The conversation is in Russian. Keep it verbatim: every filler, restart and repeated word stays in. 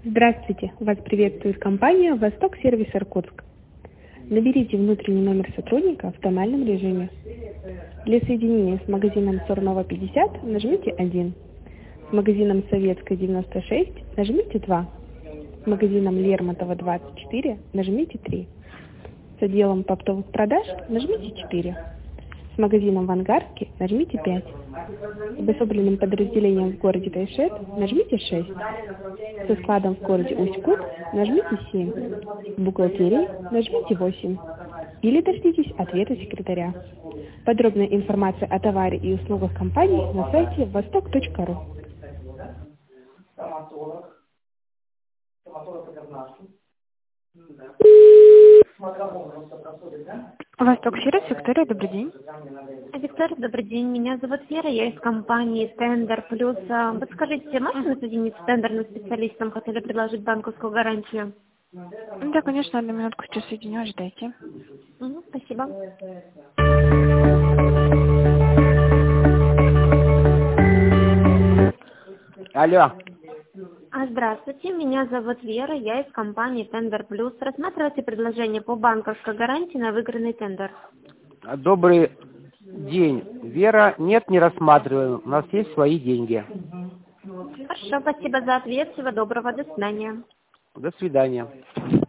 Здравствуйте! Вас приветствует компания «Восток Сервис Иркутск». Наберите внутренний номер сотрудника в тональном режиме. Для соединения с магазином Сорнова пятьдесят нажмите один. С магазином Советская девяносто шесть нажмите два. С магазином Лермонтова двадцать четыре нажмите три. С отделом оптовых продаж нажмите четыре. С магазином в Ангарске нажмите пять. С обособленным подразделением в городе Тайшет нажмите шесть. Со складом в городе Усть-Кут нажмите семь. В бухгалтерии нажмите восемь. Или дождитесь ответа секретаря. Подробная информация о товаре и услугах компании на сайте восток точка ру. Восток Сервис, Виктория, добрый день. Виктория, добрый день. Меня зовут Вера, я из компании Тендер Плюс. Подскажите, можно соединиться с тендерным специалистом? Хотели предложить банковскую гарантию. Да, конечно, одну минутку сейчас соединю, ожидайте. Угу, спасибо. Алло. А, здравствуйте, меня зовут Вера, я из компании Тендер Плюс. Рассматривайте предложение по банковской гарантии на выигранный тендер. Добрый день. Вера, нет, не рассматриваем. У нас есть свои деньги. Хорошо, спасибо за ответ. Всего доброго, до свидания. До свидания.